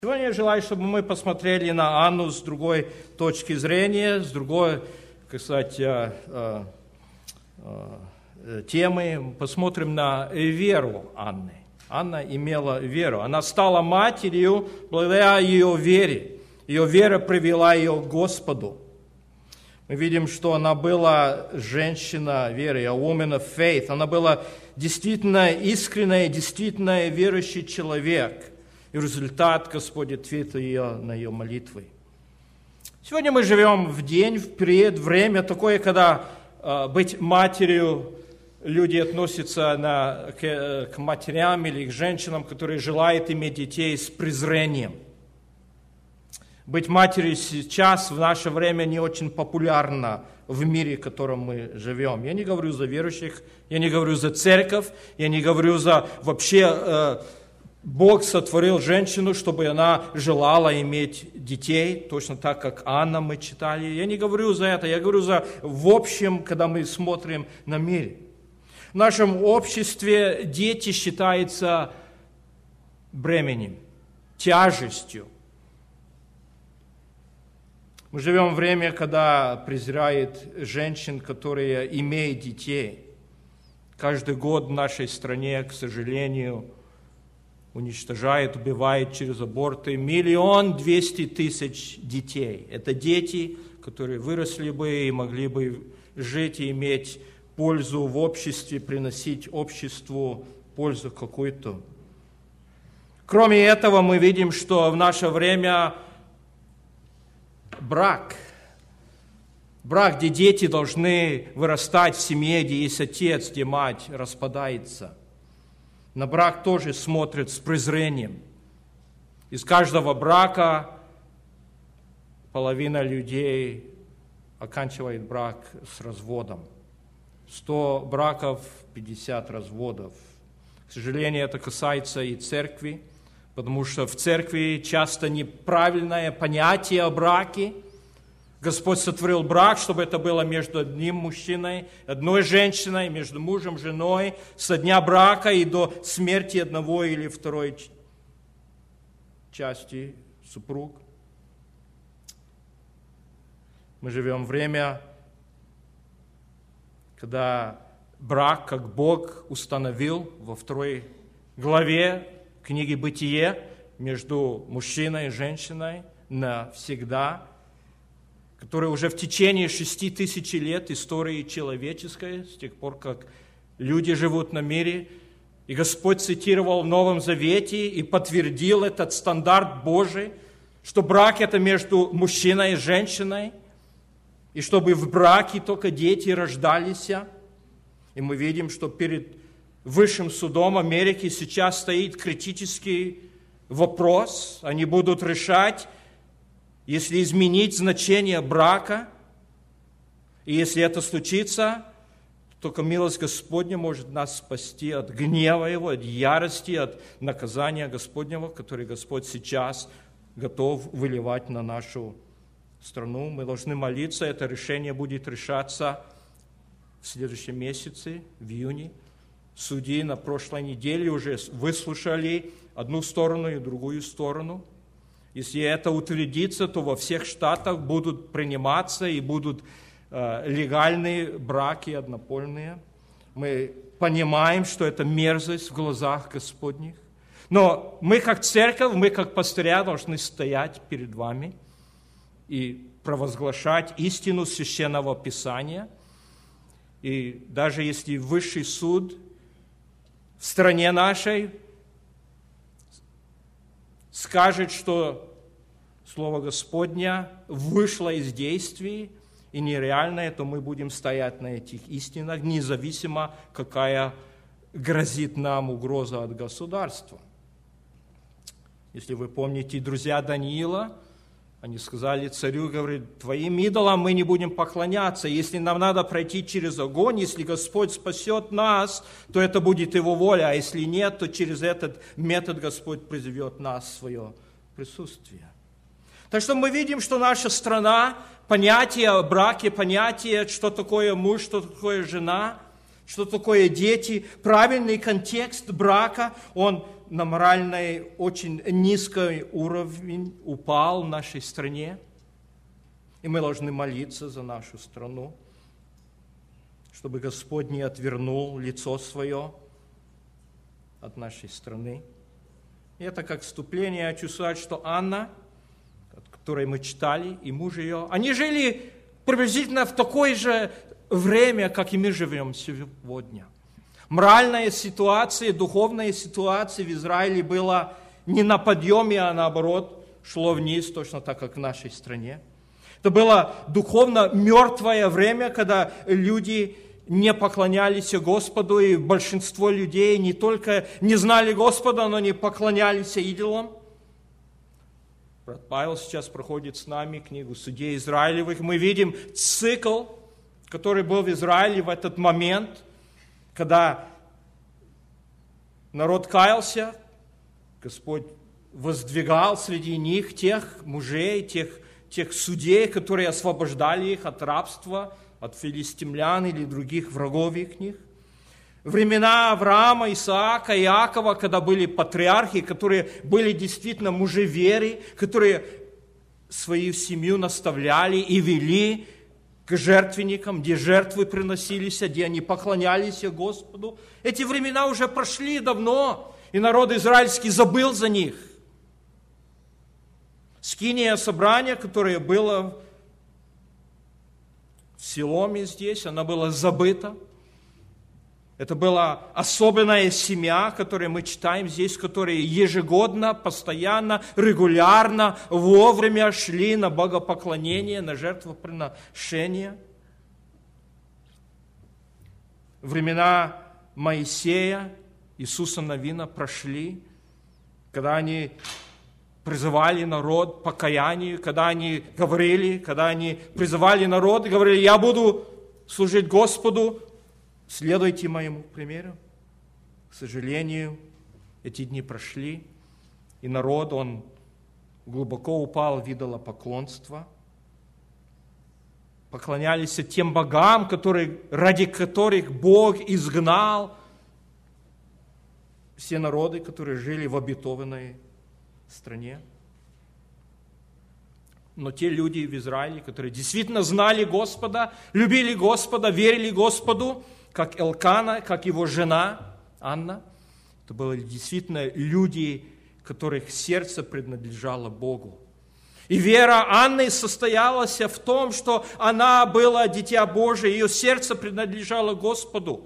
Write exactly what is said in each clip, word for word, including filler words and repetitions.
Сегодня я желаю, чтобы мы посмотрели на Анну с другой точки зрения, с другой, как сказать, темы. Посмотрим на веру Анны. Анна имела веру. Она стала матерью благодаря ее вере. Ее вера привела ее к Господу. Мы видим, что она была женщина веры, a woman of faith. Она была действительно искренняя, действительно верующий человек. И результат Господь ответил ее на ее молитвы. Сегодня мы живем в день, в период, время такое, когда э, быть матерью, люди относятся на, к, к матерям или к женщинам, которые желают иметь детей, с презрением. Быть матерью сейчас, в наше время, не очень популярно в мире, в котором мы живем. Я не говорю за верующих, я не говорю за церковь, я не говорю за вообще... Э, Бог сотворил женщину, чтобы она желала иметь детей, точно так, как Анна мы читали. Я не говорю за это, я говорю за в общем, когда мы смотрим на мир. В нашем обществе дети считаются бременем, тяжестью. Мы живем в время, когда презирают женщин, которые имеют детей. Каждый год в нашей стране, к сожалению, уничтожает, убивает через аборты миллион двести тысяч детей. Это дети, которые выросли бы и могли бы жить и иметь пользу в обществе, приносить обществу пользу какую-то. Кроме этого, мы видим, что в наше время брак, брак, где дети должны вырастать в семье, где есть отец, где мать, распадается. На брак тоже смотрят с презрением. Из каждого брака половина людей оканчивает брак с разводом. Сто браков, пятьдесят разводов. К сожалению, это касается и церкви, потому что в церкви часто неправильное понятие о браке. Господь сотворил брак, чтобы это было между одним мужчиной, одной женщиной, между мужем и женой, со дня брака и до смерти одного или второй части супруг. Мы живем в время, когда брак, как Бог установил во второй главе книги «Бытие», между мужчиной и женщиной навсегда, который уже в течение шести тысяч лет истории человеческой, с тех пор, как люди живут на мире, и Господь цитировал в Новом Завете и подтвердил этот стандарт Божий, что брак – это между мужчиной и женщиной, и чтобы в браке только дети рождались. И мы видим, что перед Высшим судом Америки сейчас стоит критический вопрос. Они будут решать, если изменить значение брака, и если это случится, только милость Господня может нас спасти от гнева Его, от ярости, от наказания Господнего, который Господь сейчас готов выливать на нашу страну. Мы должны молиться, это решение будет решаться в следующем месяце, в июне. Судьи на прошлой неделе уже выслушали одну сторону и другую сторону. Если это утвердится, то во всех штатах будут приниматься и будут э, легальные браки однопольные. Мы понимаем, что это мерзость в глазах Господних. Но мы как церковь, мы как пастыря должны стоять перед вами и провозглашать истину Священного Писания. И даже если Высший суд в стране нашей скажет, что Слово Господня вышло из действий и нереальное, то мы будем стоять на этих истинах, независимо, какая грозит нам угроза от государства. Если вы помните, друзья Даниила, они сказали царю, говорят, твоим идолам мы не будем поклоняться. Если нам надо пройти через огонь, если Господь спасет нас, то это будет Его воля. А если нет, то через этот метод Господь призовет нас в свое присутствие. Так что мы видим, что наша страна, понятие о браке, понятие, что такое муж, что такое жена, что такое дети, правильный контекст брака, он на моральный очень низкий уровень упал в нашей стране. И мы должны молиться за нашу страну, чтобы Господь не отвернул лицо свое от нашей страны. И это как вступление. Я хочу сказать, что Анна, о которой мы читали, и муж ее, они жили приблизительно в такое же время, как и мы живем сегодня. Моральная ситуация, духовная ситуация в Израиле была не на подъеме, а наоборот шло вниз, точно так, как в нашей стране. Это было духовно мертвое время, когда люди не поклонялись Господу, и большинство людей не только не знали Господа, но не поклонялись идолам. Брат Павел сейчас проходит с нами книгу Судей Израилевых. Мы видим цикл, который был в Израиле в этот момент, когда народ каялся, Господь воздвигал среди них тех мужей, тех тех судей, которые освобождали их от рабства, от филистимлян или других врагов их них. Времена Авраама, Исаака, Иакова, когда были патриархи, которые были действительно мужи веры, которые свою семью наставляли и вели к жертвенникам, где жертвы приносились, где они поклонялись Господу. Эти времена уже прошли давно, и народ израильский забыл за них. Скиния собрания, которое было в Силоме здесь, она была забыта. Это была особенная семья, которую мы читаем здесь, которые ежегодно, постоянно, регулярно, вовремя шли на богопоклонение, на жертвоприношение. Времена Моисея, Иисуса Навина прошли, когда они призывали народ к покаянию, когда они говорили, когда они призывали народ и говорили: я буду служить Господу, следуйте моему примеру. К сожалению, эти дни прошли, и народ, он глубоко упал в идолопоклонство. Поклонялись тем богам, которые, ради которых Бог изгнал все народы, которые жили в обетованной стране. Но те люди в Израиле, которые действительно знали Господа, любили Господа, верили Господу, как Элкана, как его жена Анна, это были действительно люди, которых сердце принадлежало Богу. И вера Анны состоялась в том, что она была дитя Божие, ее сердце принадлежало Господу.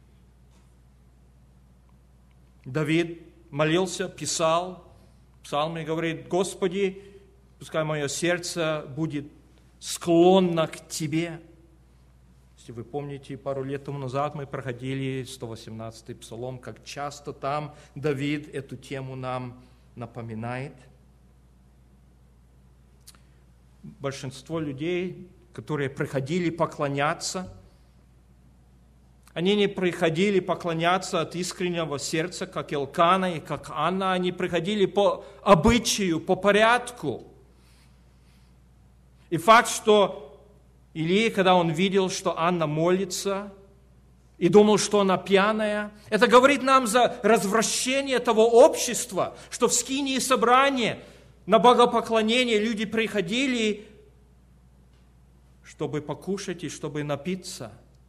Давид молился, писал псалмы и говорит: Господи, пускай мое сердце будет склонно к Тебе. Если вы помните, пару лет тому назад мы проходили сто восемнадцатый псалом, как часто там Давид эту тему нам напоминает. Большинство людей, которые приходили поклоняться, они не приходили поклоняться от искреннего сердца, как Элкана и как Анна. Они приходили по обычаю, по порядку. И факт, что Илия, когда он видел, что Анна молится, и думал, что она пьяная, это говорит нам за развращение того общества, что в скинии собрания на богопоклонение люди приходили, чтобы покушать и чтобы напиться.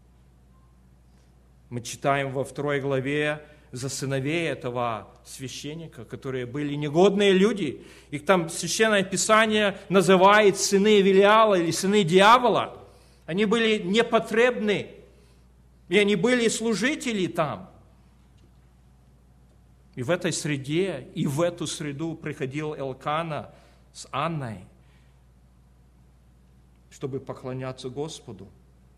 Мы читаем во второй главе за сыновей этого священника, которые были негодные люди. Их там Священное Писание называет сыны Велиала или сыны дьявола. Они были непотребны, и они были служители там. И в этой среде, и в эту среду приходил Элкана с Анной, чтобы поклоняться Господу.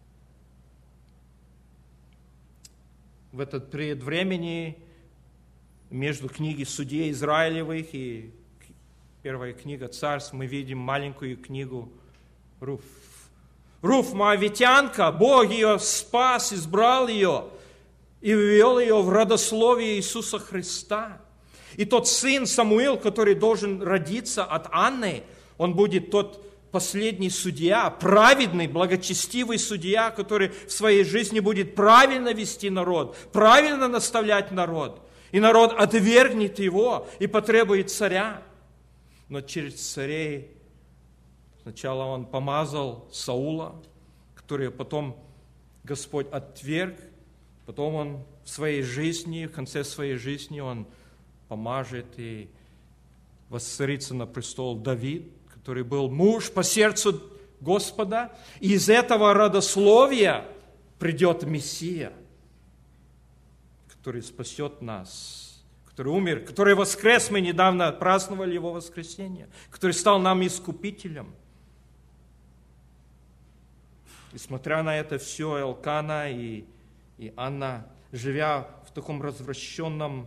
В этот период времени между книгой Судей Израилевых и первая книга Царств мы видим маленькую книгу Руф. Руф, моавитянка, Бог ее спас, избрал ее и ввел ее в родословие Иисуса Христа. И тот сын Самуил, который должен родиться от Анны, он будет тот последний судья, праведный, благочестивый судья, который в своей жизни будет правильно вести народ, правильно наставлять народ. И народ отвергнет его и потребует царя. Но через царей сначала он помазал Саула, который потом Господь отверг, потом он в своей жизни, в конце своей жизни он помажет и воцарится на престол Давид, который был муж по сердцу Господа. И из этого родословия придет Мессия, который спасет нас, который умер, который воскрес, мы недавно праздновали его воскресение, который стал нам искупителем. И смотря на это все, Элкана и, и Анна, живя в таком развращенном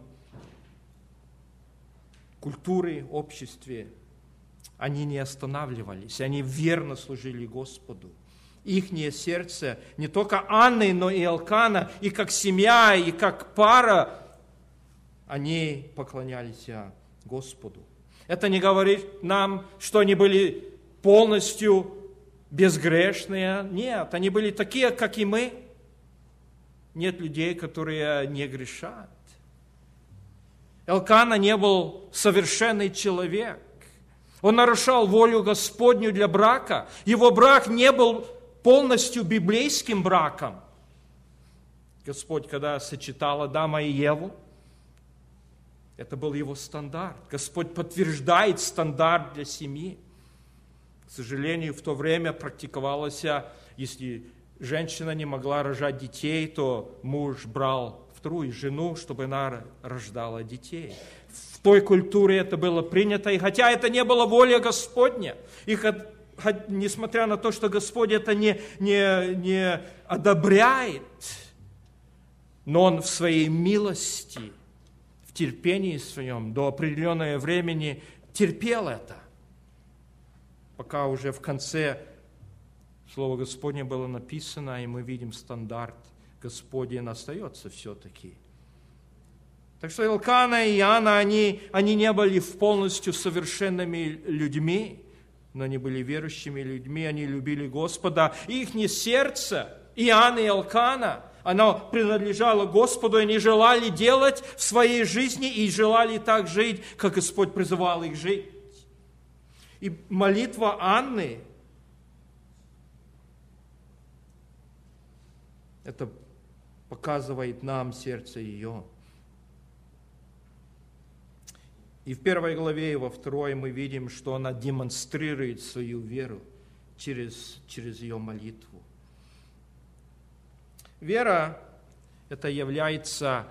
культуре, обществе, они не останавливались, они верно служили Господу. Ихнее сердце, не только Анны, но и Элкана, и как семья, и как пара, они поклонялись Господу. Это не говорит нам, что они были полностью безгрешные. Нет, они были такие, как и мы. Нет людей, которые не грешат. Элкана не был совершенный человек. Он нарушал волю Господню для брака. Его брак не был полностью библейским браком. Господь, когда сочетал Адама и Еву, это был его стандарт. Господь подтверждает стандарт для семьи. К сожалению, в то время практиковалось, если женщина не могла рожать детей, то муж брал вторую жену, чтобы она рождала детей. В той культуре это было принято, и хотя это не было воля Господня, и несмотря на то, что Господь это не, не, не одобряет, но Он в своей милости, в терпении своем до определенного времени терпел это, пока уже в конце Слово Господне было написано, и мы видим стандарт Господень остается все-таки. Так что Элкана и Иоанна, они, они не были полностью совершенными людьми, но они были верующими людьми, они любили Господа. И их сердце, Иоанна и Элкана, оно принадлежало Господу, и они желали делать в своей жизни и желали так жить, как Господь призывал их жить. И молитва Анны, это показывает нам сердце ее. И в первой главе, и во второй мы видим, что она демонстрирует свою веру через, через ее молитву. Вера – это является,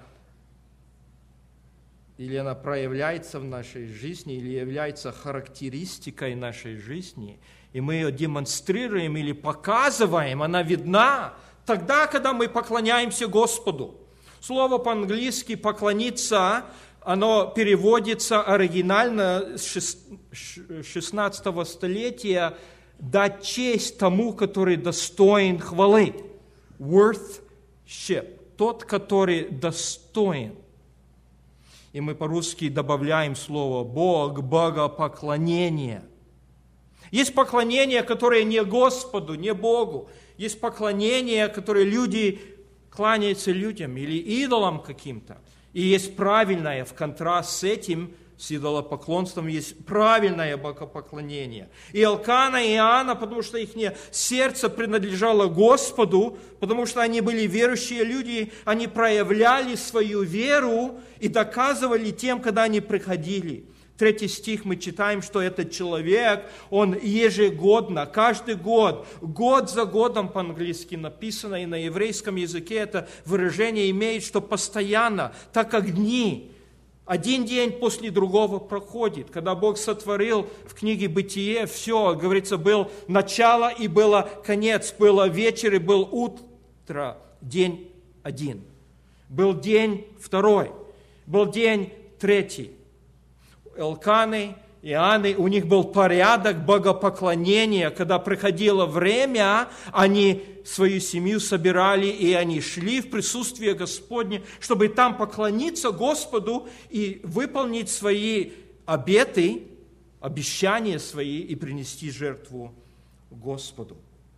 или она проявляется в нашей жизни, или является характеристикой нашей жизни, и мы ее демонстрируем или показываем, она видна тогда, когда мы поклоняемся Господу. Слово по-английски «поклониться», оно переводится оригинально с шестнадцатого столетия «дать честь тому, который достоин хвалы». Worship. Тот, который достоин. И мы по-русски добавляем слово «Бог», «богопоклонение». Есть поклонение, которое не Господу, не Богу. Есть поклонение, которое люди кланяются людям или идолам каким-то. И есть правильное, в контраст с этим, с идолопоклонством, есть правильное богопоклонение. И Элкана, и Иоанна, потому что их сердце принадлежало Господу, потому что они были верующие люди, они проявляли свою веру и доказывали тем, когда они приходили. Третий стих мы читаем, что этот человек, он ежегодно, каждый год, год за годом по-английски написано, и на еврейском языке это выражение имеет, что постоянно, так как дни, один день после другого проходит. Когда Бог сотворил в книге Бытие, все, говорится, был начало и было конец, было вечер и был утро, день один. Был день второй, был день третий. Элканы, Иоанны, у них был порядок богопоклонения. Когда приходило время, они свою семью собирали, и они шли в присутствие Господне, чтобы там поклониться Господу и выполнить свои обеты обещания свои и принести жертву Господу.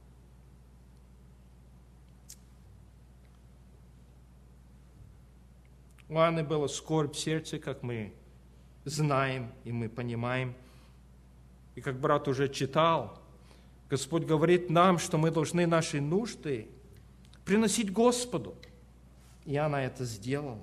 У Анны была скорбь в сердце, как мы знаем и мы понимаем. И как брат уже читал, Господь говорит нам, что мы должны наши нужды приносить Господу. И она это сделала.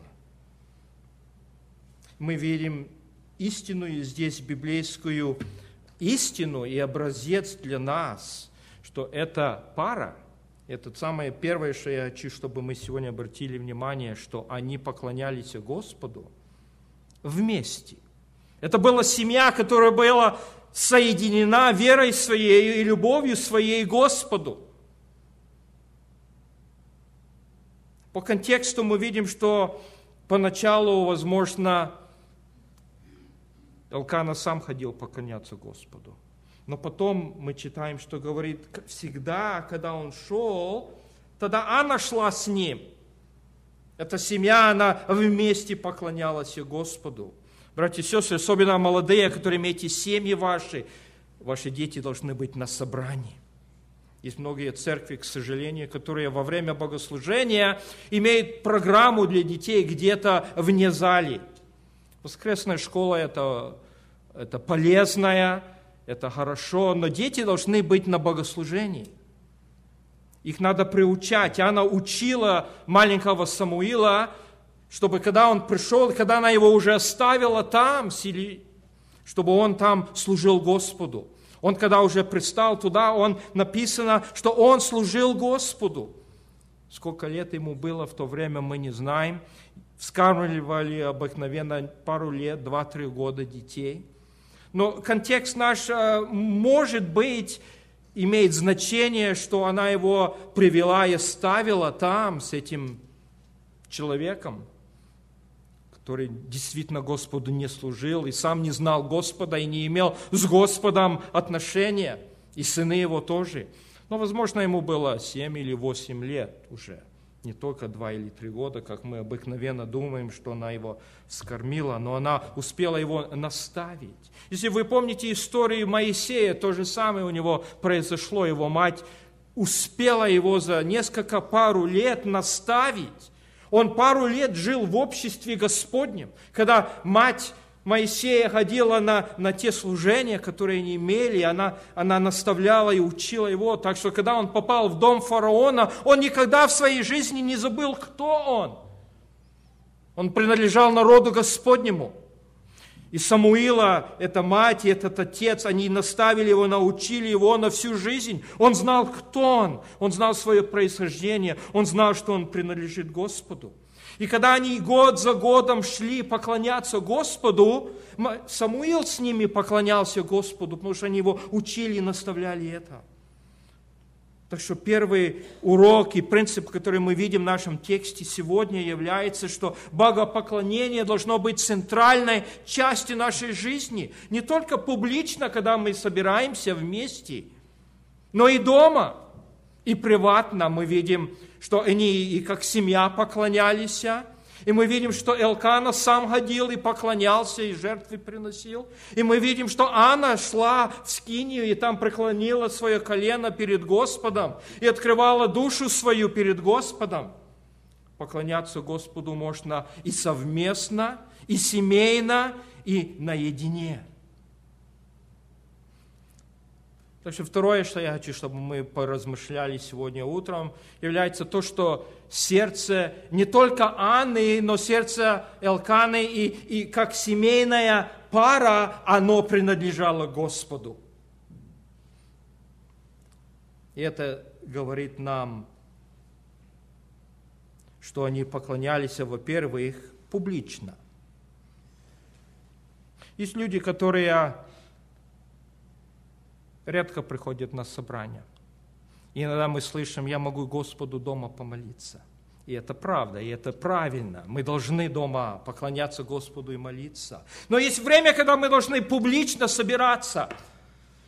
Мы видим истинную здесь библейскую истину и образец для нас, что эта пара, это самое первое, что я хочу, чтобы мы сегодня обратили внимание, что они поклонялись Господу вместе. Это была семья, которая была соединена верой своей и любовью своей Господу. По контексту мы видим, что поначалу, возможно, Элкана сам ходил поклоняться Господу. Но потом мы читаем, что говорит, всегда, когда он шел, тогда Анна шла с ним. Эта семья, она вместе поклонялась Господу. Братья и сестры, особенно молодые, которые имеете семьи ваши, ваши дети должны быть на собрании. Есть многие церкви, к сожалению, которые во время богослужения имеют программу для детей где-то вне зали. Воскресная школа это, – это полезная, это хорошо, но дети должны быть на богослужении. Их надо приучать. Она учила маленького Самуила, чтобы когда он пришел, когда она его уже оставила там, чтобы он там служил Господу. Он, когда уже пристал туда, он написано, что он служил Господу. Сколько лет ему было в то время, мы не знаем. Вскармливали обыкновенно пару лет, два-три года детей. Но контекст наш, может быть, имеет значение, что она его привела и оставила там с этим человеком, который действительно Господу не служил, и сам не знал Господа, и не имел с Господом отношения, и сыны его тоже. Но, возможно, ему было семь или восемь лет уже, не только два или три года, как мы обыкновенно думаем, что она его скормила, но она успела его наставить. Если вы помните историю Моисея, то же самое у него произошло, его мать успела его за несколько пару лет наставить. Он пару лет жил в обществе Господнем, когда мать Моисея ходила на, на те служения, которые они имели, она, она наставляла и учила его. Так что, когда он попал в дом фараона, он никогда в своей жизни не забыл, кто он. Он принадлежал народу Господнему. И Самуила, эта мать и этот отец, они наставили его, научили его на всю жизнь. Он знал, кто он, он знал свое происхождение, он знал, что он принадлежит Господу. И когда они год за годом шли поклоняться Господу, Самуил с ними поклонялся Господу, потому что они его учили и наставляли это. Так что первый урок и принцип, который мы видим в нашем тексте сегодня, является, что богопоклонение должно быть центральной частью нашей жизни. Не только публично, когда мы собираемся вместе, но и дома, и приватно. Мы видим, что они и как семья поклонялись. И мы видим, что Элкана сам ходил и поклонялся, и жертвы приносил. И мы видим, что Анна шла в скинию и там преклонила свое колено перед Господом и открывала душу свою перед Господом. Поклоняться Господу можно и совместно, и семейно, и наедине. Так что второе, что я хочу, чтобы мы поразмышляли сегодня утром, является то, что сердце не только Анны, но сердце Элканы и, и как семейная пара, оно принадлежало Господу. И это говорит нам, что они поклонялись, во-первых, публично. Есть люди, которые редко приходят на собрания. И иногда мы слышим, я могу Господу дома помолиться. И это правда, и это правильно. Мы должны дома поклоняться Господу и молиться. Но есть время, когда мы должны публично собираться.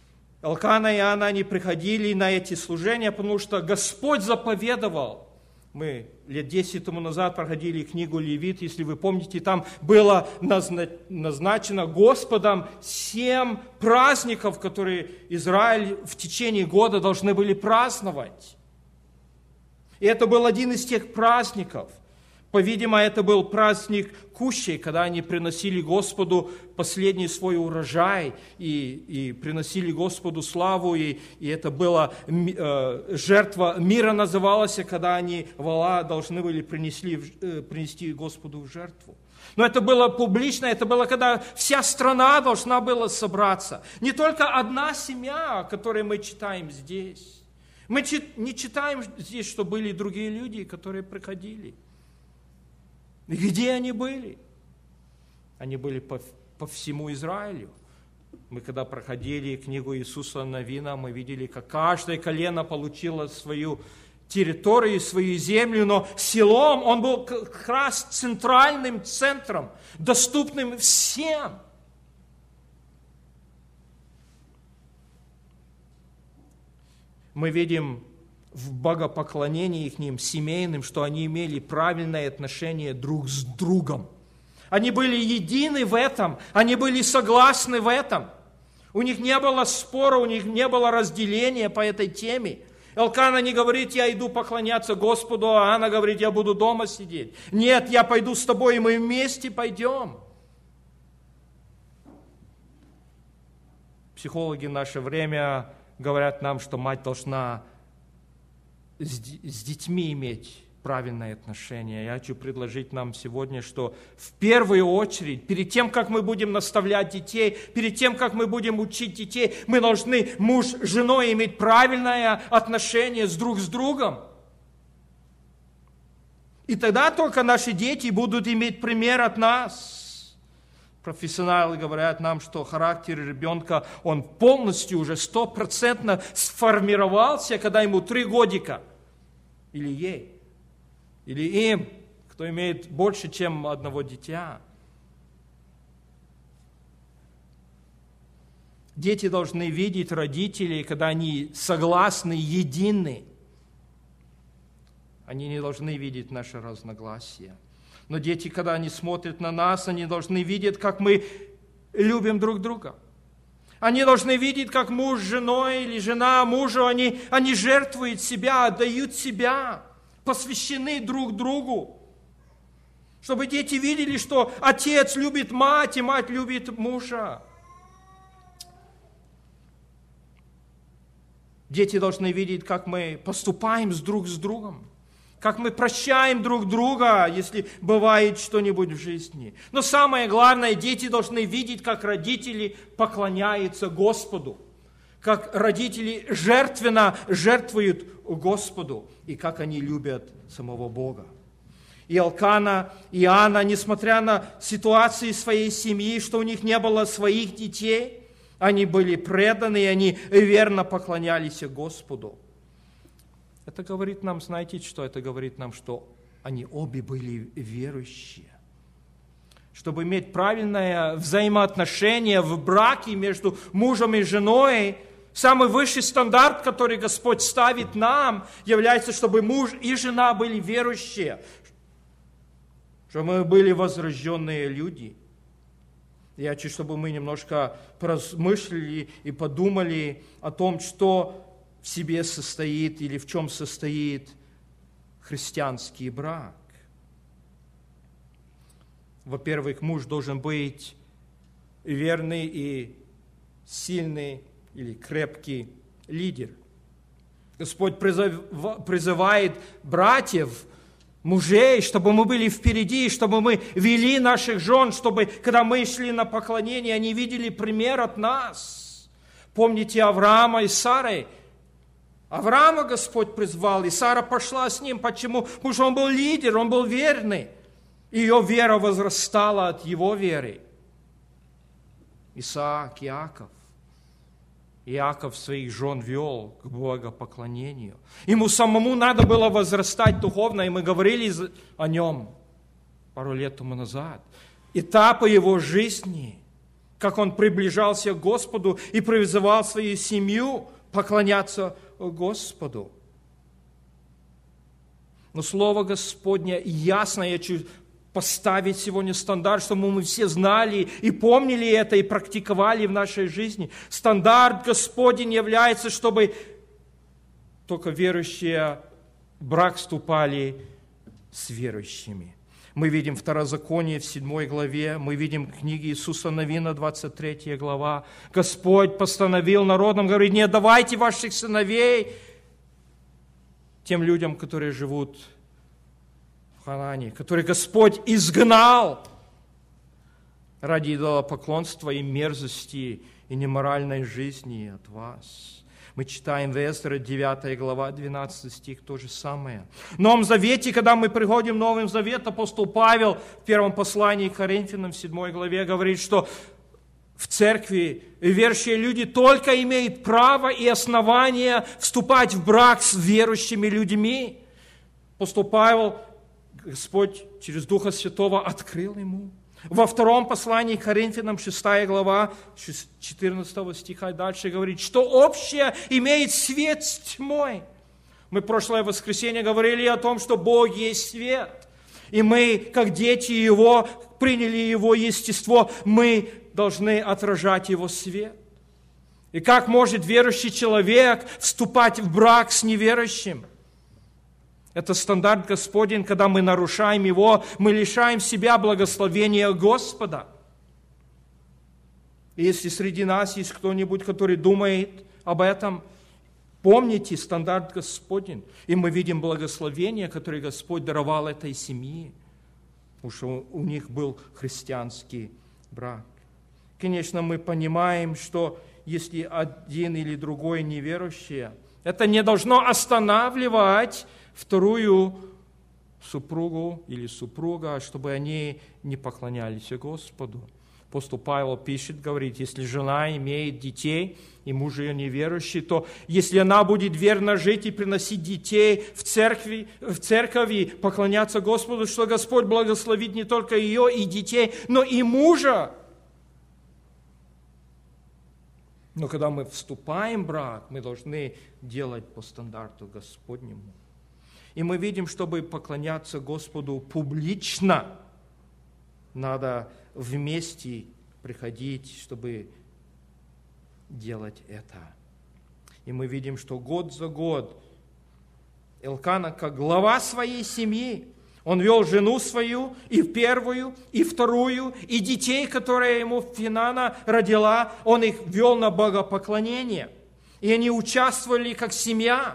Элкана и Анна, они приходили на эти служения, потому что Господь заповедовал Мы лет десять тому назад проходили книгу Левит, если вы помните, там было назначено Господом семь праздников, которые Израиль в течение года должны были праздновать. И это был один из тех праздников. По-видимому, это был праздник кущей, когда они приносили Господу последний свой урожай и, и приносили Господу славу, и, и это была э, жертва мира называлась, когда они вола должны были принесли, э, принести Господу в жертву. Но это было публично, это было, когда вся страна должна была собраться. Не только одна семья, о которой мы читаем здесь. Мы не читаем здесь, что были другие люди, которые приходили. И где они были? Они были по, по всему Израилю. Мы когда проходили книгу Иисуса Навина, мы видели, как каждое колено получило свою территорию, свою землю, но селом он был как раз центральным центром, доступным всем. Мы видим в богопоклонении их ним, семейным, что они имели правильное отношение друг с другом. Они были едины в этом, они были согласны в этом. У них не было спора, у них не было разделения по этой теме. Элкана не говорит, я иду поклоняться Господу, а Анна говорит, я буду дома сидеть. Нет, я пойду с тобой, и мы вместе пойдем. Психологи в наше время говорят нам, что мать должна с детьми иметь правильное отношение. Я хочу предложить нам сегодня, что в первую очередь, перед тем, как мы будем наставлять детей, перед тем, как мы будем учить детей, мы должны муж с женой иметь правильное отношение с друг с другом. И тогда только наши дети будут иметь пример от нас. Профессионалы говорят нам, что характер ребенка, он полностью уже стопроцентно сформировался, когда ему три годика. Или ей, или им, кто имеет больше, чем одного дитя. Дети должны видеть родителей, когда они согласны, едины. Они не должны видеть наши разногласия. Но дети, когда они смотрят на нас, они должны видеть, как мы любим друг друга. Они должны видеть, как муж с женой или жена мужу, они, они жертвуют себя, отдают себя, посвящены друг другу. Чтобы дети видели, что отец любит мать, и мать любит мужа. Дети должны видеть, как мы поступаем с друг с другом. Как мы прощаем друг друга, если бывает что-нибудь в жизни. Но самое главное, дети должны видеть, как родители поклоняются Господу. Как родители жертвенно жертвуют Господу. И как они любят самого Бога. И Элкана, и Анна, несмотря на ситуации своей семьи, что у них не было своих детей, они были преданы, и они верно поклонялись Господу. Это говорит нам, знаете, что это говорит нам, что они обе были верующие. Чтобы иметь правильное взаимоотношение в браке между мужем и женой, самый высший стандарт, который Господь ставит нам, является, чтобы муж и жена были верующие, чтобы мы были возрожденные люди. Я хочу, чтобы мы немножко поразмыслили и подумали о том, что в себе состоит или в чем состоит христианский брак. Во-первых, муж должен быть верный и сильный или крепкий лидер. Господь призывает братьев, мужей, чтобы мы были впереди, чтобы мы вели наших жен, чтобы, когда мы шли на поклонение, они видели пример от нас. Помните Авраама и Сары? Авраама Господь призвал, и Сара пошла с ним. Почему? Потому что он был лидер, он был верный. Ее вера возрастала от его веры. Исаак, Иаков. Иаков своих жен вел к богопоклонению. Ему самому надо было возрастать духовно, и мы говорили о нем пару лет тому назад. Этапы его жизни, как он приближался к Господу и призывал свою семью поклоняться Господу. Но Слово Господне ясно, я хочу поставить сегодня стандарт, чтобы мы все знали и помнили это, и практиковали в нашей жизни. Стандарт Господень является, чтобы только верующие в брак вступали с верующими. Мы видим Второзаконие в седьмой главе, мы видим книги Иисуса Навина, двадцать третья глава. Господь постановил народам, говорит, не отдавайте ваших сыновей тем людям, которые живут в Ханаане, которые Господь изгнал ради идолопоклонства и мерзости и неморальной жизни от вас. Мы читаем в Эздре, девятая глава, двенадцатый стих, то же самое. В Новом Завете, когда мы приходим в Новый Завет, апостол Павел в первом послании к Коринфянам, в седьмой главе, говорит, что в церкви верующие люди только имеют право и основание вступать в брак с верующими людьми. Апостол Павел, Господь через Духа Святого открыл ему. Во втором послании к Коринфянам, шестая глава, четырнадцатого стиха и дальше говорит, что общее имеет свет с тьмой. Мы в прошлое воскресенье говорили о том, что Бог есть свет. И мы, как дети Его, приняли Его естество, мы должны отражать Его свет. И как может верующий человек вступать в брак с неверующим? Это стандарт Господень, когда мы нарушаем его, мы лишаем себя благословения Господа. И если среди нас есть кто-нибудь, который думает об этом, помните стандарт Господень. И мы видим благословение, которое Господь даровал этой семье, потому что у них был христианский брак. Конечно, мы понимаем, что если один или другой неверующий, это не должно останавливать вторую супругу или супруга, чтобы они не поклонялись Господу. Апостол Павел пишет, говорит, если жена имеет детей, и муж ее неверующий, то если она будет верно жить и приносить детей в церкви, в церковь, поклоняться Господу, что Господь благословит не только ее и детей, но и мужа. Но когда мы вступаем в брак, мы должны делать по стандарту Господнему. И мы видим, чтобы поклоняться Господу публично, надо вместе приходить, чтобы делать это. И мы видим, что год за год Элкана, как глава своей семьи, он вел жену свою, и первую, и вторую, и детей, которые ему Финана родила, он их вел на богопоклонение. И они участвовали как семья.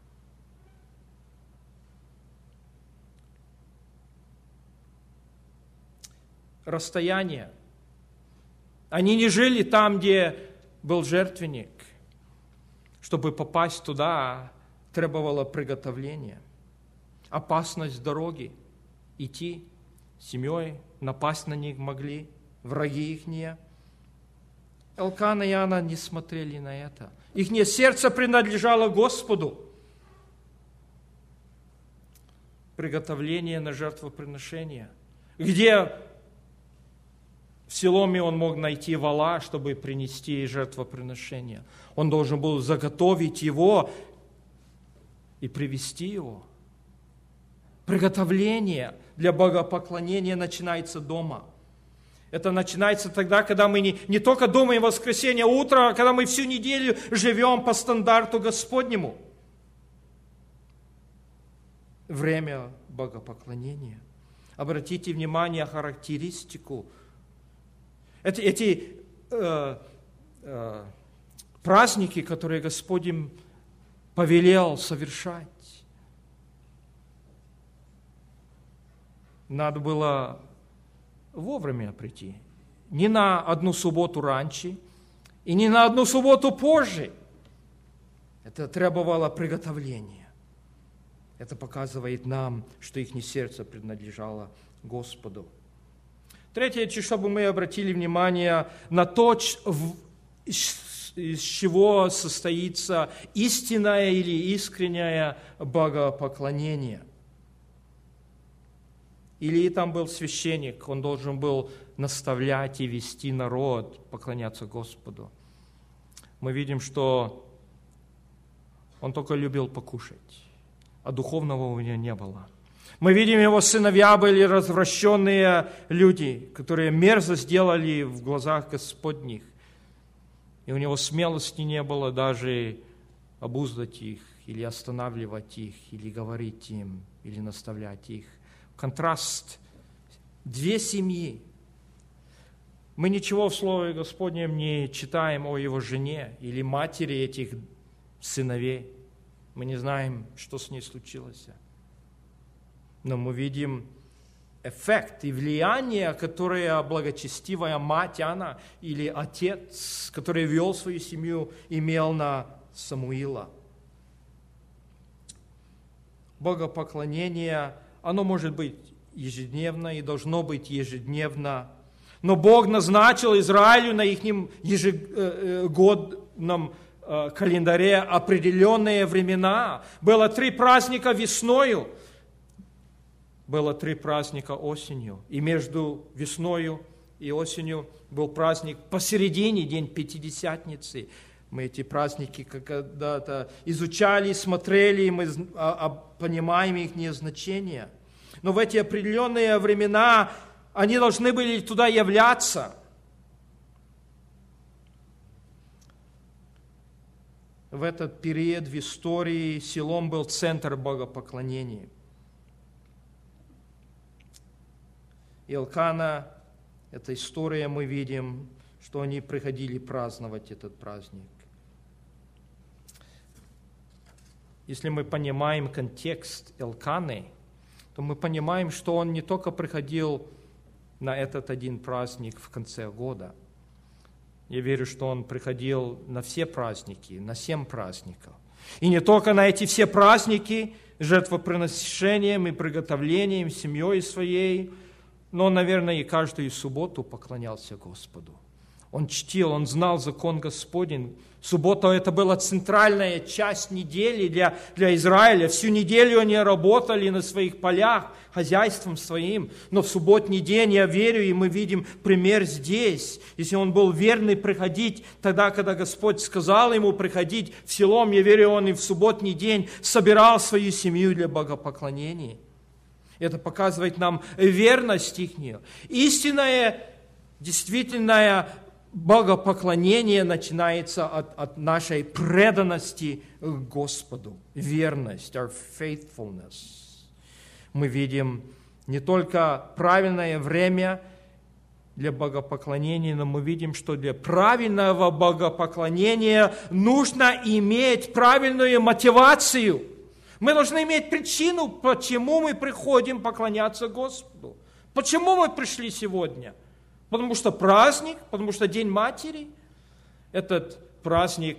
Расстояние. Они не жили там, где был жертвенник. Чтобы попасть туда, требовало приготовления. Опасность дороги. Идти с семьей, напасть на них могли, враги их не. Элкана и Анна не смотрели на это. Их сердце принадлежало Господу. Приготовление на жертвоприношение. Где в Силоме он мог найти вола, чтобы принести жертвоприношение. Он должен был заготовить его и привести его. Приготовление для богопоклонения начинается дома. Это начинается тогда, когда мы не, не только думаем в воскресенье утро, а когда мы всю неделю живем по стандарту Господнему. Время богопоклонения. Обратите внимание на характеристику. Эти, эти э, э, праздники, которые Господь им повелел совершать, надо было вовремя прийти. Не на одну субботу раньше и не на одну субботу позже. Это требовало приготовления. Это показывает нам, что их сердце принадлежало Господу. Третье, чтобы мы обратили внимание на то, из чего состоится истинное или искреннее богопоклонение. Или там был священник, он должен был наставлять и вести народ поклоняться Господу. Мы видим, что он только любил покушать. а духовного у него не было. Мы видим, его сыновья были развращенные люди, которые мерзо сделали в глазах Господних. И у него смелости не было даже обуздать их, или останавливать их, или говорить им, или наставлять их. Контраст. Две семьи. Мы ничего в Слове Господнем не читаем о его жене или матери этих сыновей. Мы не знаем, что с ней случилось. Но мы видим эффект и влияние, которое благочестивая мать она или отец, который вел свою семью, имел на Самуила. Богопоклонение, оно может быть ежедневно и должно быть ежедневно. Но Бог назначил Израилю на их ежегодном календаре определенные времена. Было три праздника весною, было три праздника осенью. И между весною и осенью был праздник посередине, день Пятидесятницы. Мы эти праздники когда-то изучали, смотрели, и мы понимаем их значение. Но в эти определенные времена они должны были туда являться. В этот период в истории Силом был центр богопоклонения. Элкана, эта история, мы видим, что они приходили праздновать этот праздник. Если мы понимаем контекст Элканы, то мы понимаем, что он не только приходил на этот один праздник в конце года. Я верю, что он приходил на все праздники, на семь праздников. И не только на эти все праздники, жертвоприношением и приготовлением, семьей своей, но, наверное, и каждую субботу поклонялся Господу. Он чтил, он знал закон Господень. Суббота – это была центральная часть недели для, для Израиля. Всю неделю они работали на своих полях, хозяйством своим. Но в субботний день, я верю, и мы видим пример здесь. Если он был верный приходить тогда, когда Господь сказал ему приходить в Силом, я верю, он и в субботний день собирал свою семью для богопоклонения. Это показывает нам верность их. Истинное, действительное богопоклонение начинается от, от нашей преданности Господу. Верность, our faithfulness. Мы видим не только правильное время для богопоклонения, но мы видим, что для правильного богопоклонения нужно иметь правильную мотивацию. Мы должны иметь причину, почему мы приходим поклоняться Господу. Почему мы пришли сегодня? Потому что праздник, потому что День Матери. Этот праздник,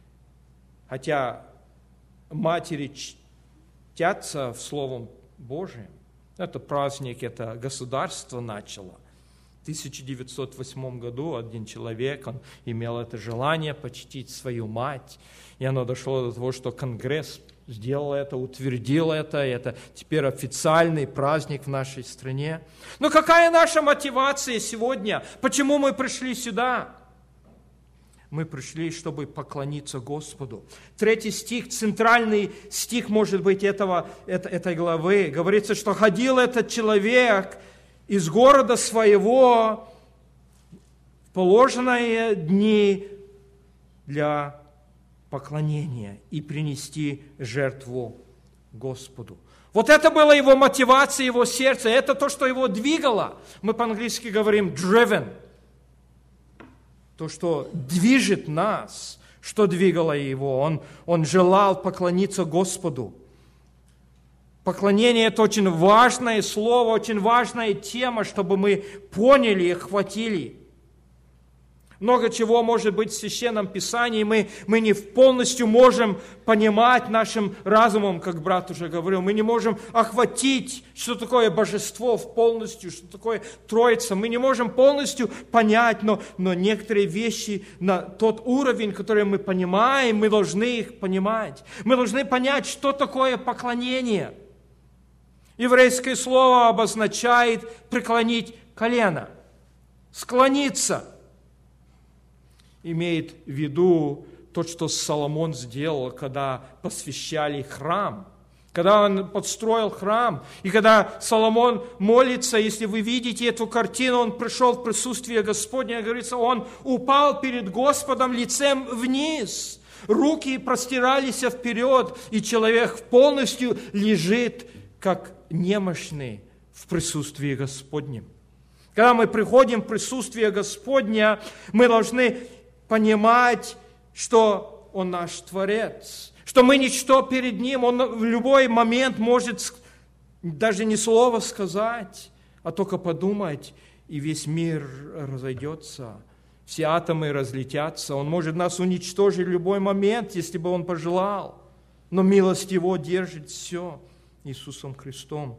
хотя матери чтятся в Словом Божьем, это праздник, это государство начало. В тысяча девятьсот восьмом году один человек, он имел это желание почтить свою мать, и оно дошло до того, что Конгресс сделал это, утвердил это, и это теперь официальный праздник в нашей стране. Но какая наша мотивация сегодня? Почему мы пришли сюда? Мы пришли, чтобы поклониться Господу. Третий стих, центральный стих, может быть, этого, этой главы, говорится, что ходил этот человек из города своего в положенные дни для поклонения и принести жертву Господу. Вот это была его мотивация, его сердце, это то, что его двигало. Мы по-английски говорим driven. То, что движет нас, что двигало его. Он, он желал поклониться Господу. Поклонение – это очень важное слово, очень важная тема, чтобы мы поняли и охватили. Много чего может быть в Священном Писании, мы, мы не полностью можем понимать нашим разумом, как брат уже говорил, мы не можем охватить, что такое божество полностью, что такое Троица, мы не можем полностью понять, но, но некоторые вещи на тот уровень, который мы понимаем, мы должны их понимать. Мы должны понять, что такое поклонение. Еврейское слово обозначает преклонить колено, склониться. Имеет в виду то, что Соломон сделал, когда посвящали храм. когда он подстроил храм, и когда Соломон молится, если вы видите эту картину, он пришел в присутствие Господне, говорится, он упал перед Господом лицем вниз, руки простирались вперед, и человек полностью лежит, как немощный в присутствии Господнем. Когда мы приходим в присутствие Господня, мы должны понимать, что Он наш Творец, что мы ничто перед Ним, Он в любой момент может даже не слова сказать, а только подумать, и весь мир разойдется, все атомы разлетятся. Он может нас уничтожить в любой момент, если бы Он пожелал, но милость Его держит все Иисусом Христом.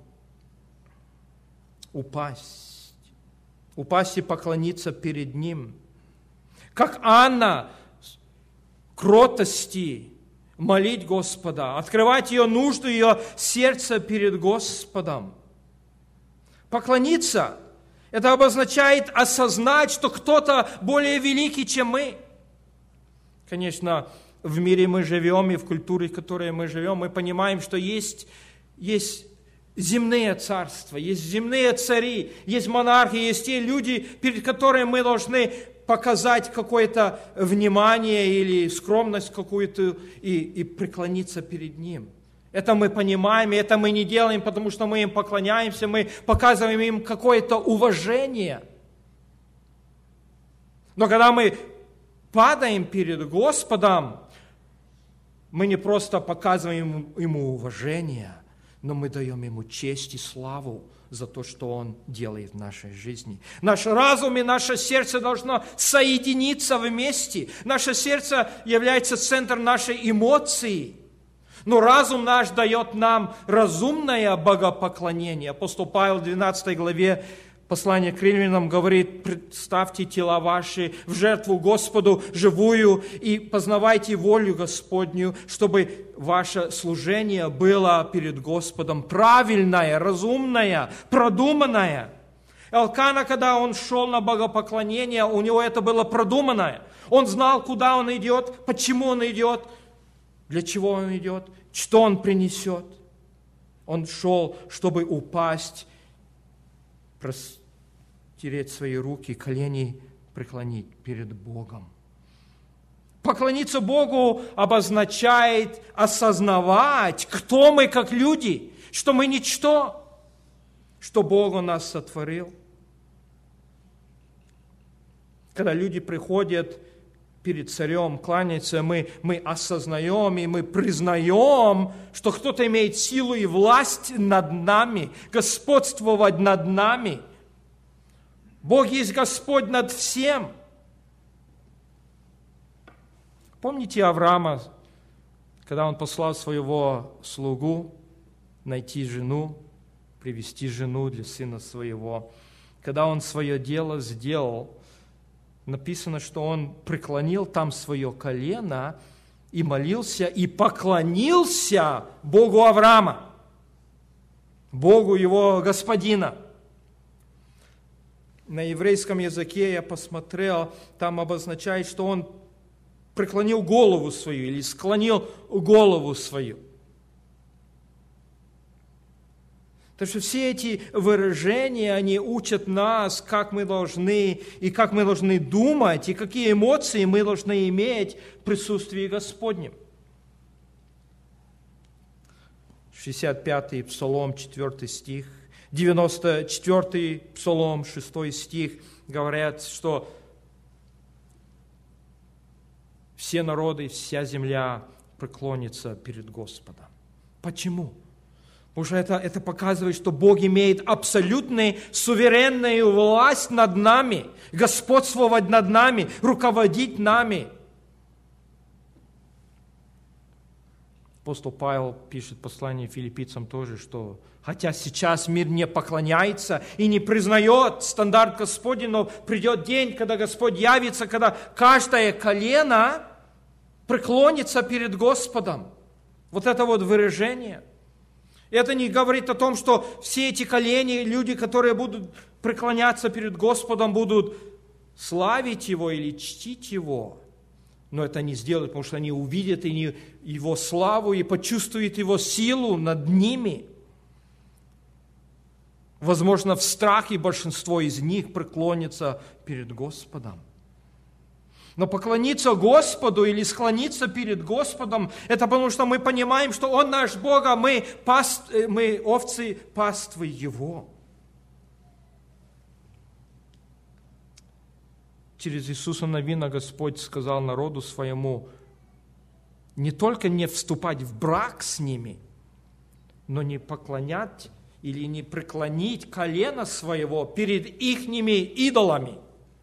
Упасть, упасть и поклониться перед Ним. Как Анна, кротости, молить Господа, открывать ее нужду, ее сердце перед Господом. Поклониться – это обозначает осознать, что кто-то более великий, чем мы. Конечно, в мире мы живем, и в культуре, в которой мы живем, мы понимаем, что есть, есть земные царства, есть земные цари, есть монархи, есть те люди, перед которыми мы должны показать какое-то внимание или скромность какую-то и, и преклониться перед Ним. Это мы понимаем, и это мы не делаем, потому что мы им поклоняемся, мы показываем им какое-то уважение. Но когда мы падаем перед Господом, мы не просто показываем Ему уважение, но мы даем Ему честь и славу за то, что Он делает в нашей жизни. Наш разум и наше сердце должно соединиться вместе. Наше сердце является центром нашей эмоции. Но разум наш дает нам разумное богопоклонение. Апостол Павел в двенадцатой главе послания к Римлянам говорит: «Представьте тела ваши в жертву Господу живую и познавайте волю Господню, чтобы ваше служение было перед Господом правильное, разумное, продуманное». Элкана, когда он шел на богопоклонение, у него это было продуманное. Он знал, куда он идет, почему он идет, для чего он идет, что он принесет. Он шел, чтобы упасть, простереть свои руки, колени преклонить перед Богом. Поклониться Богу обозначает осознавать, кто мы как люди, что мы ничто, что Бог нас сотворил. Когда люди приходят перед царем, кланяются, мы, мы осознаем и мы признаем, что кто-то имеет силу и власть над нами, господствовать над нами. Бог есть Господь над всем. Помните Авраама, когда он послал своего слугу найти жену, привести жену для сына своего? Когда он свое дело сделал, написано, что он преклонил там свое колено и молился, и поклонился Богу Авраама, Богу его господина. На еврейском языке я посмотрел, там обозначает, что он преклонил голову свою или склонил голову свою. Так что все эти выражения, они учат нас, как мы должны, и как мы должны думать, и какие эмоции мы должны иметь в присутствии Господнем. шестьдесят пятый Псалом, четвёртый стих, девяносто четвёртый Псалом, шестой стих, говорят, что все народы, вся земля преклонится перед Господом. Почему? Потому что это, это показывает, что Бог имеет абсолютную суверенную власть над нами, господствовать над нами, руководить нами. Апостол Павел пишет в послании филиппийцам тоже, что хотя сейчас мир не поклоняется и не признает стандарт Господень, но придет день, когда Господь явится, когда каждое колено преклонится перед Господом. Вот это вот выражение. Это не говорит о том, что все эти колени, люди, которые будут преклоняться перед Господом, будут славить Его или чтить Его. но это не сделают, потому что они увидят Его славу и почувствуют Его силу над ними. Возможно, в страхе большинство из них преклонится перед Господом. Но поклониться Господу или склониться перед Господом, это потому что мы понимаем, что Он наш Бог, а мы, паст, мы овцы паствы Его. Через Иисуса Навина Господь сказал народу своему не только не вступать в брак с ними, но не поклонять или не преклонить колено своего перед ихними идолами.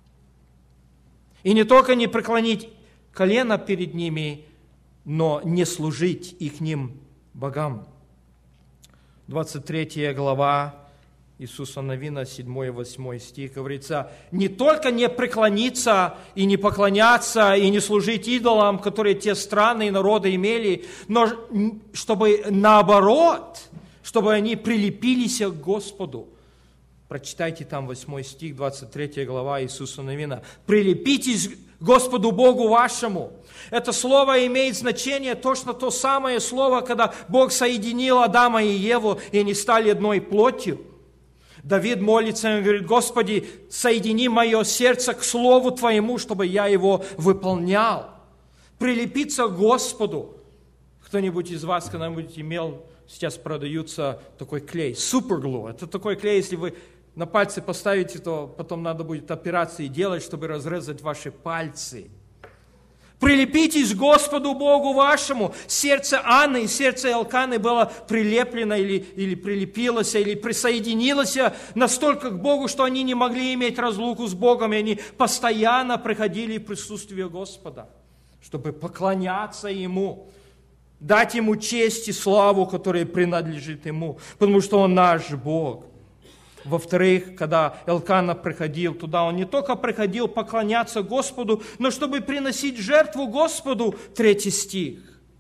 И не только не преклонить колено перед ними, но не служить ихним богам. двадцать третья глава Иисуса Навина, седьмой и восьмой стих, говорится, не только не преклониться и не поклоняться и не служить идолам, которые те страны и народы имели, но чтобы наоборот, чтобы они прилепились к Господу. Прочитайте там восьмой стих, двадцать третья глава Иисуса Навина. «Прилепитесь к Господу Богу вашему». Это слово имеет значение точно то самое слово, когда Бог соединил Адама и Еву, и они стали одной плотью. Давид молится и говорит, Господи, соедини мое сердце к Слову Твоему, чтобы я его выполнял. Прилепиться к Господу. Кто-нибудь из вас когда-нибудь имел, сейчас продаются такой клей, суперглу. Это такой клей, если вы на пальцы поставите, то потом надо будет операции делать, чтобы разрезать ваши пальцы. Прилепитесь к Господу Богу вашему. Сердце Анны и сердце Элканы было прилеплено или, или прилепилось, или присоединилось настолько к Богу, что они не могли иметь разлуку с Богом, и они постоянно приходили в присутствие Господа, чтобы поклоняться Ему, дать Ему честь и славу, которая принадлежит Ему, потому что Он наш Бог. Во-вторых, когда Элкана приходил туда, он не только приходил поклоняться Господу, но чтобы приносить жертву Господу, третий стих.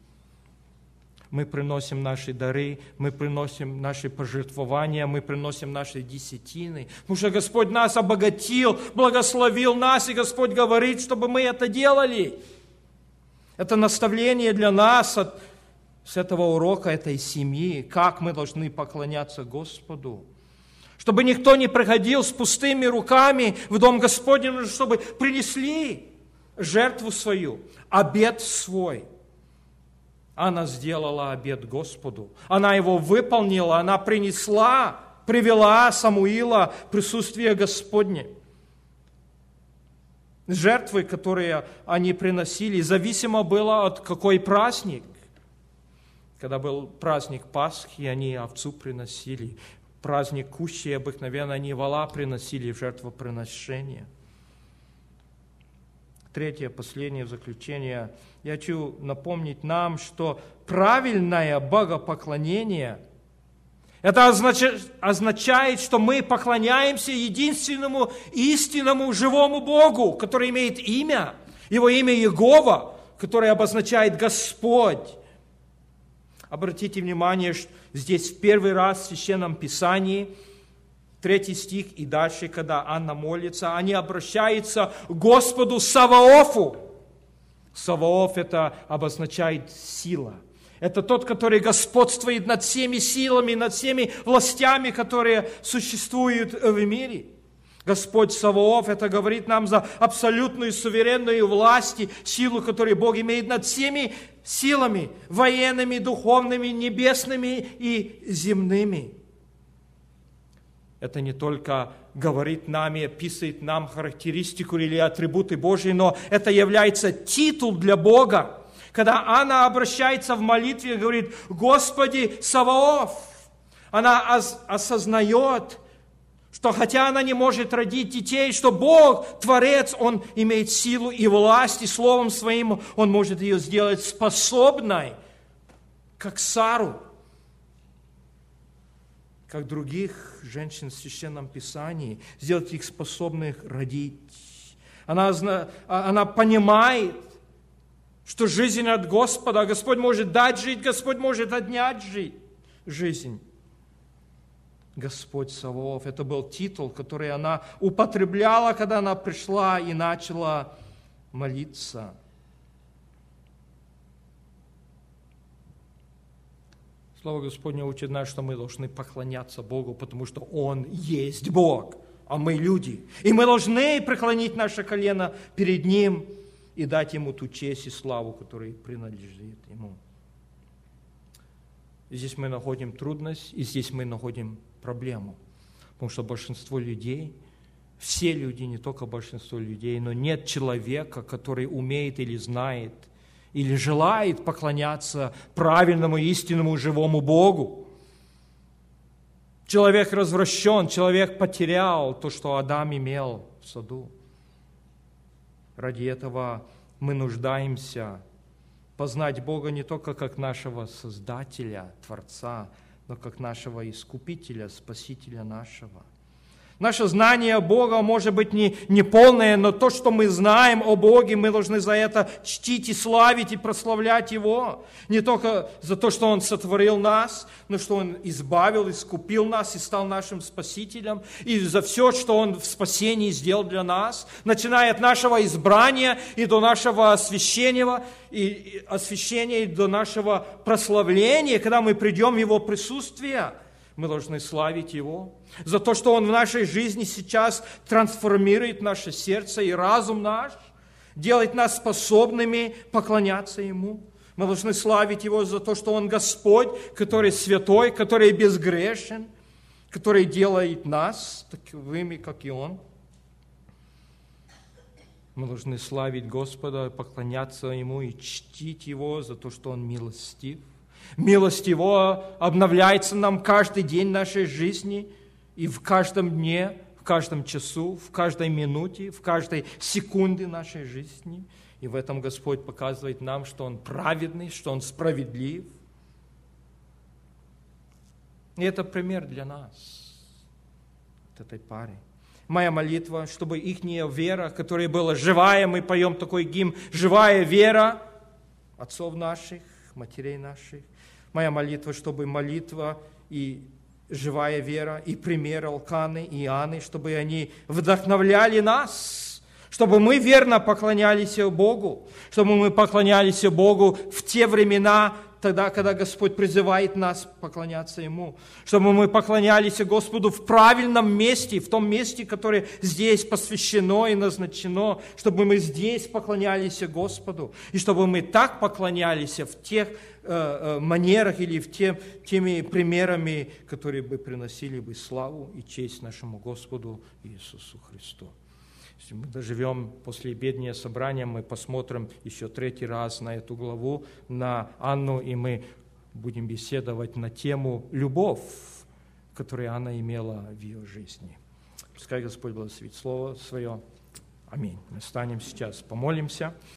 Мы приносим наши дары, мы приносим наши пожертвования, мы приносим наши десятины, потому что Господь нас обогатил, благословил нас, и Господь говорит, чтобы мы это делали. Это наставление для нас от, с этого урока этой семьи, как мы должны поклоняться Господу. Чтобы никто не приходил с пустыми руками в дом Господень, чтобы принесли жертву свою, обет свой. Она сделала обет Господу. Она его выполнила, она принесла, привела Самуила в присутствие Господне. Жертвы, которые они приносили, зависимо было от какой праздник. Когда был праздник Пасхи, они овцу приносили. Праздник Кущи, обыкновенно они вола приносили в жертвоприношение. Третье, последнее заключение. Я хочу напомнить нам, что правильное богопоклонение, это означает, означает, что мы поклоняемся единственному истинному живому Богу, который имеет имя, Его имя Иегова, которое обозначает Господь. Обратите внимание, что здесь в первый раз в Священном Писании, третий стих и дальше, когда Анна молится, они обращаются к Господу Саваофу. Саваоф это обозначает сила. Это тот, который господствует над всеми силами, над всеми властями, которые существуют в мире. Господь Саваоф, это говорит нам за абсолютную суверенную власть и силу, которую Бог имеет над всеми силами, военными, духовными, небесными и земными. Это не только говорит нам и описывает нам характеристику или атрибуты Божьи, но это является титул для Бога. Когда Анна обращается в молитве и говорит, Господи Саваоф, она осознает, что хотя она не может родить детей, что Бог, Творец, Он имеет силу и власть, и Словом Своим Он может ее сделать способной, как Сару, как других женщин в Священном Писании, сделать их способных родить. Она, она понимает, что жизнь от Господа, Господь может дать жить, Господь может отнять жить, жизнь. Господь Саваоф, это был титул, который она употребляла, когда она пришла и начала молиться. Слово Господне учит нас, что мы должны поклоняться Богу, потому что Он есть Бог, а мы люди. И мы должны преклонить наше колено перед Ним и дать Ему ту честь и славу, которая принадлежит Ему. И здесь мы находим трудность, и здесь мы находим проблему. Потому что большинство людей, все люди, не только большинство людей, но нет человека, который умеет или знает, или желает поклоняться правильному, истинному, живому Богу. Человек развращен, человек потерял то, что Адам имел в саду. Ради этого мы нуждаемся познать Бога не только как нашего Создателя, Творца, но как нашего Искупителя, Спасителя нашего. Наше знание Бога может быть не, не полное, но то, что мы знаем о Боге, мы должны за это чтить и славить и прославлять Его. Не только за то, что Он сотворил нас, но что Он избавил, искупил нас и стал нашим Спасителем. И за все, что Он в спасении сделал для нас, начиная от нашего избрания и до нашего освящения, и освящения, и до нашего прославления, когда мы придем в Его присутствие. Мы должны славить Его за то, что Он в нашей жизни сейчас трансформирует наше сердце и разум наш, делает нас способными поклоняться Ему. Мы должны славить Его за то, что Он Господь, который святой, который безгрешен, который делает нас таковыми, как и Он. Мы должны славить Господа, поклоняться Ему и чтить Его за то, что Он милостив. Милость Его обновляется нам каждый день нашей жизни, и в каждом дне, в каждом часу, в каждой минуте, в каждой секунде нашей жизни. И в этом Господь показывает нам, что Он праведный, что Он справедлив. И это пример для нас, от этой пары. Моя молитва, чтобы ихняя вера, которая была живая, мы поем такой гимн, живая вера отцов наших, матерей наших. Моя молитва, чтобы молитва и живая вера, и пример Алканы и Иоанны, чтобы они вдохновляли нас, чтобы мы верно поклонялись Богу, чтобы мы поклонялись Богу в те времена, тогда, когда Господь призывает нас поклоняться Ему, чтобы мы поклонялись Господу в правильном месте, в том месте, которое здесь посвящено и назначено, чтобы мы здесь поклонялись Господу, и чтобы мы так поклонялись в тех э, э, манерах или в те, теми примерами, которые бы приносили бы славу и честь нашему Господу Иисусу Христу. Если мы доживем после обеднего собрания, мы посмотрим еще третий раз на эту главу, на Анну, и мы будем беседовать на тему любовь, которую Анна имела в ее жизни. Пускай Господь благословит Слово Свое. Аминь. Мы станем сейчас, помолимся.